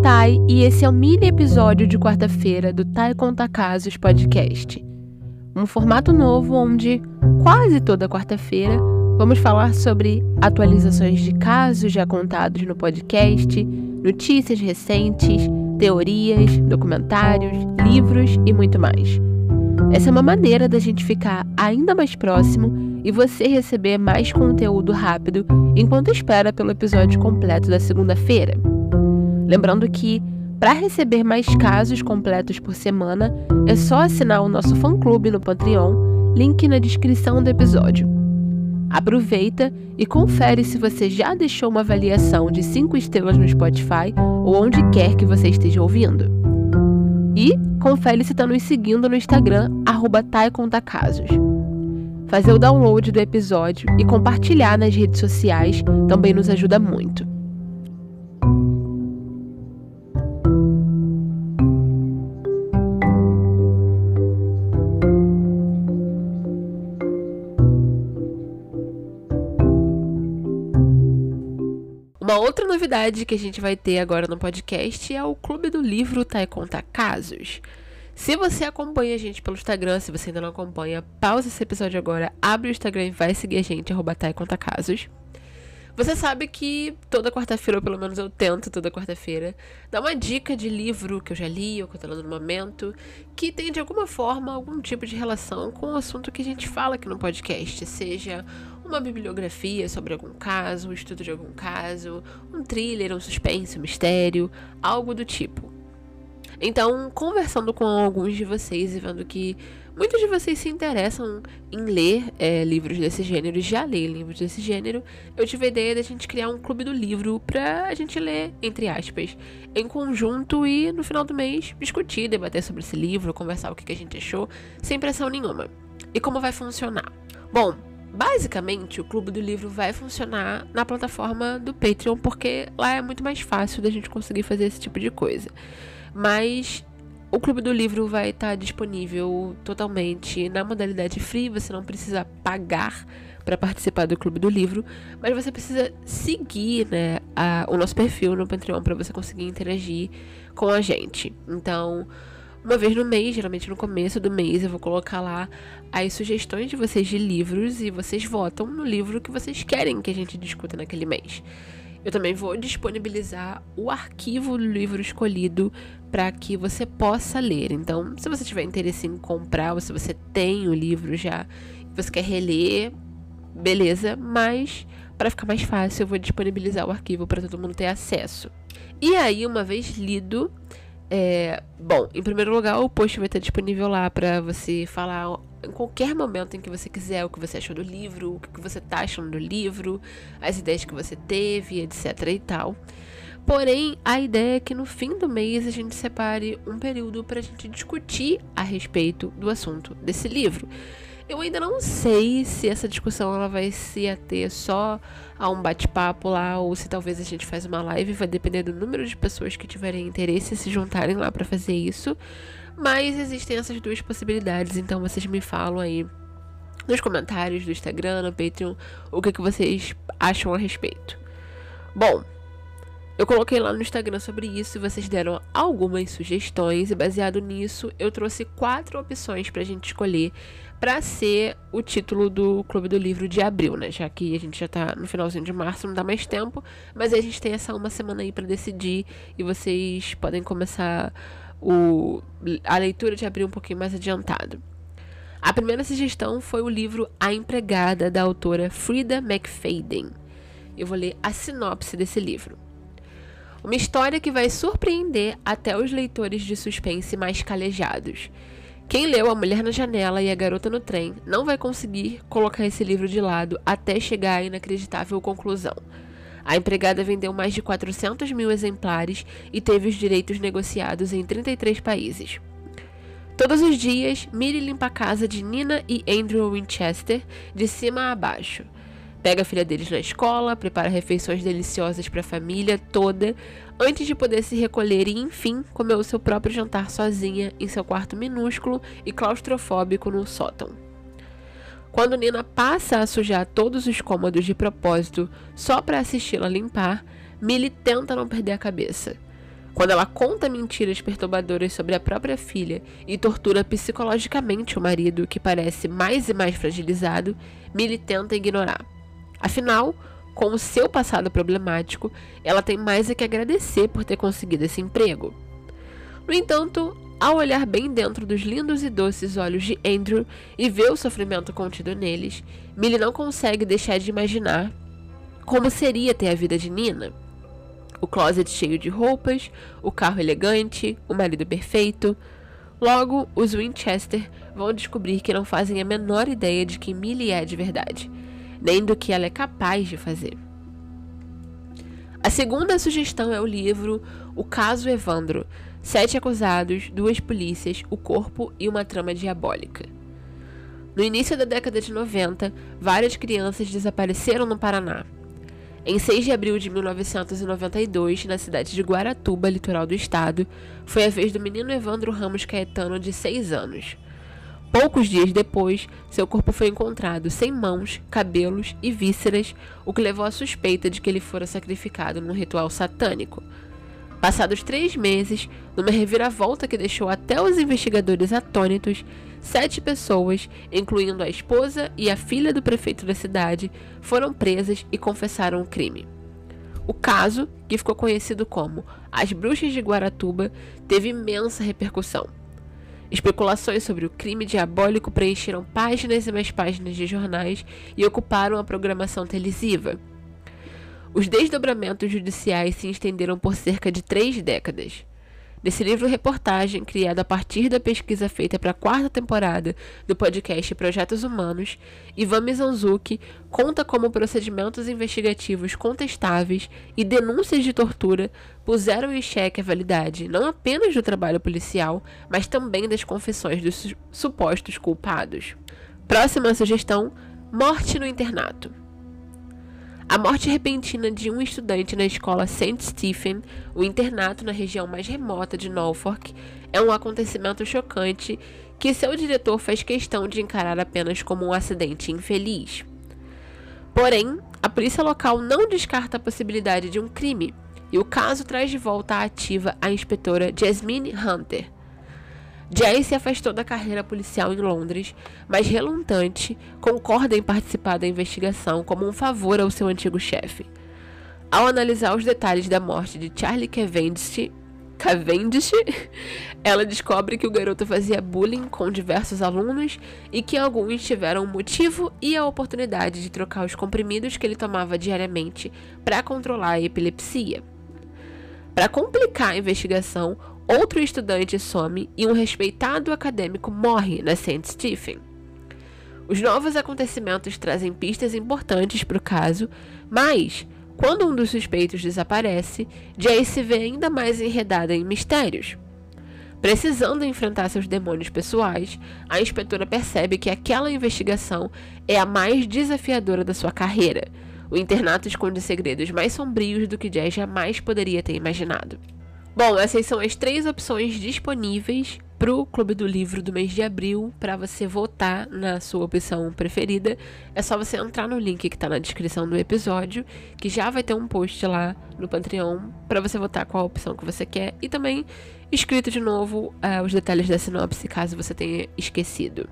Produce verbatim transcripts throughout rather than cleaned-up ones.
Thay e esse é o mini episódio de quarta-feira do Thay Conta Casos Podcast. Um formato novo onde, quase toda quarta-feira, vamos falar sobre atualizações de casos já contados no podcast, notícias recentes, teorias, documentários, livros e muito mais. Essa é uma maneira da gente ficar ainda mais próximo e você receber mais conteúdo rápido enquanto espera pelo episódio completo da segunda-feira. Lembrando que, para receber mais casos completos por semana, é só assinar o nosso fã-clube no Patreon, link na descrição do episódio. Aproveita e confere se você já deixou uma avaliação de cinco estrelas no Spotify ou onde quer que você esteja ouvindo. E confere se está nos seguindo no Instagram, arroba Thay Conta Casos. Fazer o download do episódio e compartilhar nas redes sociais também nos ajuda muito. Uma outra novidade que a gente vai ter agora no podcast é o Clube do Livro Thay Conta Casos. Se você acompanha a gente pelo Instagram, se você ainda não acompanha, pausa esse episódio agora, abre o Instagram e vai seguir a gente, arroba Thay Conta Casos. Você sabe que toda quarta-feira, ou pelo menos eu tento toda quarta-feira, dar uma dica de livro que eu já li ou que eu tô lendo no momento, que tem de alguma forma algum tipo de relação com o assunto que a gente fala aqui no podcast, seja uma bibliografia sobre algum caso, um estudo de algum caso, um thriller, um suspense, um mistério, algo do tipo. Então, conversando com alguns de vocês e vendo que muitos de vocês se interessam em ler é, livros desse gênero, e já leem livros desse gênero, eu tive a ideia de a gente criar um clube do livro pra a gente ler, entre aspas, em conjunto e no final do mês discutir, debater sobre esse livro, conversar o que a gente achou, sem pressão nenhuma. E como vai funcionar? Bom, basicamente o Clube do Livro vai funcionar na plataforma do Patreon, porque lá é muito mais fácil da gente conseguir fazer esse tipo de coisa. Mas o Clube do Livro vai estar disponível totalmente na modalidade free, você não precisa pagar para participar do Clube do Livro, mas você precisa seguir, né, a, o nosso perfil no Patreon para você conseguir interagir com a gente. Então, uma vez no mês, geralmente no começo do mês, eu vou colocar lá as sugestões de vocês de livros e vocês votam no livro que vocês querem que a gente discuta naquele mês. Eu também vou disponibilizar o arquivo do livro escolhido para que você possa ler. Então, se você tiver interesse em comprar, ou se você tem o livro já e você quer reler, beleza, mas para ficar mais fácil eu vou disponibilizar o arquivo para todo mundo ter acesso. E aí, uma vez lido, é, bom, em primeiro lugar, o post vai estar disponível lá para você falar em qualquer momento em que você quiser o que você achou do livro, o que você está achando do livro, as ideias que você teve, etc e tal. Porém, a ideia é que no fim do mês a gente separe um período para a gente discutir a respeito do assunto desse livro. Eu ainda não sei se essa discussão ela vai se ater só a um bate-papo lá ou se talvez a gente faz uma live, vai depender do número de pessoas que tiverem interesse em se juntarem lá para fazer isso. Mas existem essas duas possibilidades, então vocês me falam aí nos comentários do Instagram, no Patreon, o que, que vocês acham a respeito. Bom, eu coloquei lá no Instagram sobre isso e vocês deram algumas sugestões e baseado nisso eu trouxe quatro opções pra gente escolher pra ser o título do Clube do Livro de abril, né? Já que a gente já tá no finalzinho de março, não dá mais tempo, mas aí a gente tem essa uma semana aí pra decidir e vocês podem começar o, a leitura de abril um pouquinho mais adiantado. A primeira sugestão foi o livro A Empregada, da autora Frida McFadden. Eu vou ler a sinopse desse livro. Uma história que vai surpreender até os leitores de suspense mais calejados. Quem leu A Mulher na Janela e A Garota no Trem não vai conseguir colocar esse livro de lado até chegar à inacreditável conclusão. A Empregada vendeu mais de quatrocentos mil exemplares e teve os direitos negociados em trinta e três países. Todos os dias, Miri limpa a casa de Nina e Andrew Winchester de cima a baixo. Pega a filha deles na escola, prepara refeições deliciosas para a família toda, antes de poder se recolher e, enfim, comer o seu próprio jantar sozinha em seu quarto minúsculo e claustrofóbico no sótão. Quando Nina passa a sujar todos os cômodos de propósito só para assisti-la limpar, Millie tenta não perder a cabeça. Quando ela conta mentiras perturbadoras sobre a própria filha e tortura psicologicamente o marido, que parece mais e mais fragilizado, Millie tenta ignorar. Afinal, com o seu passado problemático, ela tem mais a que agradecer por ter conseguido esse emprego. No entanto, ao olhar bem dentro dos lindos e doces olhos de Andrew e ver o sofrimento contido neles, Millie não consegue deixar de imaginar como seria ter a vida de Nina. O closet cheio de roupas, o carro elegante, o marido perfeito. Logo, os Winchester vão descobrir que não fazem a menor ideia de quem Millie é de verdade, nem do que ela é capaz de fazer. A segunda sugestão é o livro O Caso Evandro, Sete acusados, duas polícias, o corpo e uma trama diabólica. No início da década de noventa, várias crianças desapareceram no Paraná. Em seis de abril de mil novecentos e noventa e dois, na cidade de Guaratuba, litoral do estado, foi a vez do menino Evandro Ramos Caetano, de seis anos. Poucos dias depois, seu corpo foi encontrado sem mãos, cabelos e vísceras, o que levou à suspeita de que ele fora sacrificado num ritual satânico. Passados três meses, numa reviravolta que deixou até os investigadores atônitos, sete pessoas, incluindo a esposa e a filha do prefeito da cidade, foram presas e confessaram o crime. O caso, que ficou conhecido como As Bruxas de Guaratuba, teve imensa repercussão. Especulações sobre o crime diabólico preencheram páginas e mais páginas de jornais e ocuparam a programação televisiva. Os desdobramentos judiciais se estenderam por cerca de três décadas. Nesse livro-reportagem, criado a partir da pesquisa feita para a quarta temporada do podcast Projetos Humanos, Ivan Mizanzuki conta como procedimentos investigativos contestáveis e denúncias de tortura puseram em xeque a validade não apenas do trabalho policial, mas também das confissões dos su- supostos culpados. Próxima sugestão: Morte no Internato. A morte repentina de um estudante na escola Saint Stephen, o internato na região mais remota de Norfolk, é um acontecimento chocante que seu diretor faz questão de encarar apenas como um acidente infeliz. Porém, a polícia local não descarta a possibilidade de um crime, e o caso traz de volta à ativa a inspetora Jasmine Hunter. Jay se afastou da carreira policial em Londres, mas relutante, concorda em participar da investigação como um favor ao seu antigo chefe. Ao analisar os detalhes da morte de Charlie Cavendish, Cavendish, ela descobre que o garoto fazia bullying com diversos alunos e que alguns tiveram o motivo e a oportunidade de trocar os comprimidos que ele tomava diariamente para controlar a epilepsia. Para complicar a investigação, outro estudante some e um respeitado acadêmico morre na Saint Stephen. Os novos acontecimentos trazem pistas importantes para o caso, mas, quando um dos suspeitos desaparece, Jay se vê ainda mais enredada em mistérios. Precisando enfrentar seus demônios pessoais, a inspetora percebe que aquela investigação é a mais desafiadora da sua carreira. O internato esconde segredos mais sombrios do que Jay jamais poderia ter imaginado. Bom, essas são as três opções disponíveis para o Clube do Livro do mês de abril, para você votar na sua opção preferida. É só você entrar no link que está na descrição do episódio, que já vai ter um post lá no Patreon para você votar qual a opção que você quer, e também escrito de novo uh, os detalhes da sinopse, caso você tenha esquecido.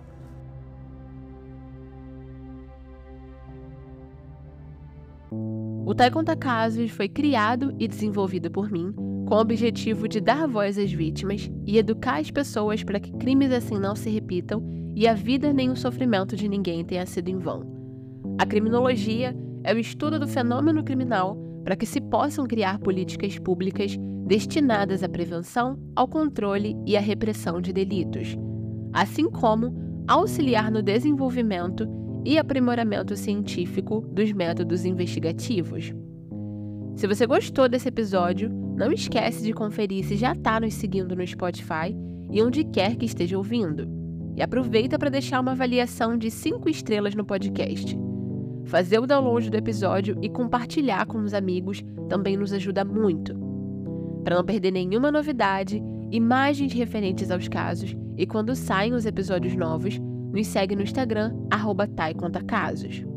O Tai Conta Casos foi criado e desenvolvido por mim, com o objetivo de dar voz às vítimas e educar as pessoas para que crimes assim não se repitam e a vida nem o sofrimento de ninguém tenha sido em vão. A criminologia é o estudo do fenômeno criminal para que se possam criar políticas públicas destinadas à prevenção, ao controle e à repressão de delitos, assim como auxiliar no desenvolvimento e aprimoramento científico dos métodos investigativos. Se você gostou desse episódio, não esquece de conferir se já está nos seguindo no Spotify e onde quer que esteja ouvindo. E aproveita para deixar uma avaliação de cinco estrelas no podcast. Fazer o download do episódio e compartilhar com os amigos também nos ajuda muito. Para não perder nenhuma novidade, imagens referentes aos casos e quando saem os episódios novos, nos segue no Instagram, arroba Tai Conta Casos.